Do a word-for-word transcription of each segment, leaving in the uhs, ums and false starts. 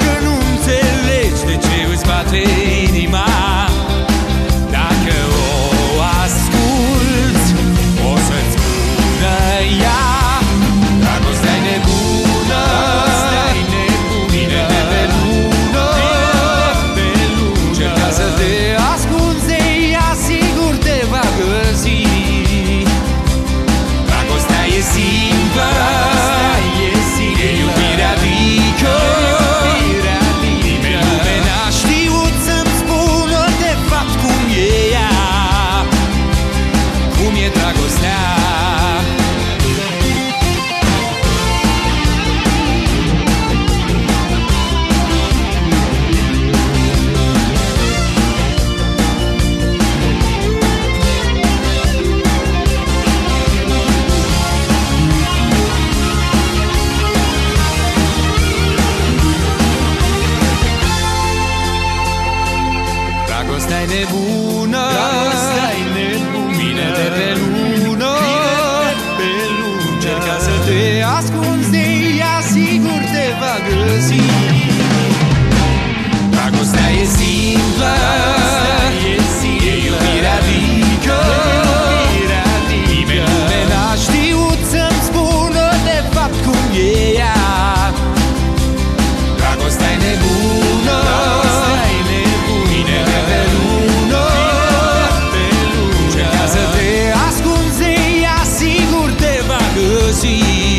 Dacă nu înțelegi de ce îți bate inima, dacă o asculți, o să-ți spună ea: dragostea-i nebună, dragostea-i nebună, vine de pe lună, vine de pe lună. Încerca să te ascunzi de ea, sigur te va găsi. Dragostea e simplă, dragostea e simplă, e iubirea adică nimeni lume n-a știut să-mi spună de fapt cum e ea, cum e dragostea. Dragostea-i nebună, dragostea-i nebună, vine de pe lună, vine de pe lună. Încerca să te ascunzi de ea, sigur te va găsi. Dragostea e simplă, dragostea e simplă, e iubirea adică nimeni lume n-a știut să-mi spună de fapt cum e ea. Dragostea-i nebună, dragostea-i nebună, vine de pe lună, pe lună. Încerca să te ascunzi de ea, sigur te va găsi.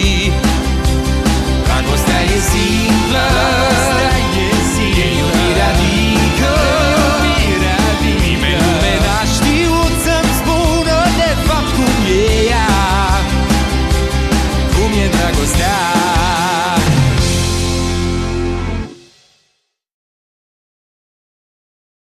Dragostea e simplă, dragostea e simplă, e iubirea adică nimeni lume n-a știut să-mi spună de fapt cum e ea, cum e dragostea.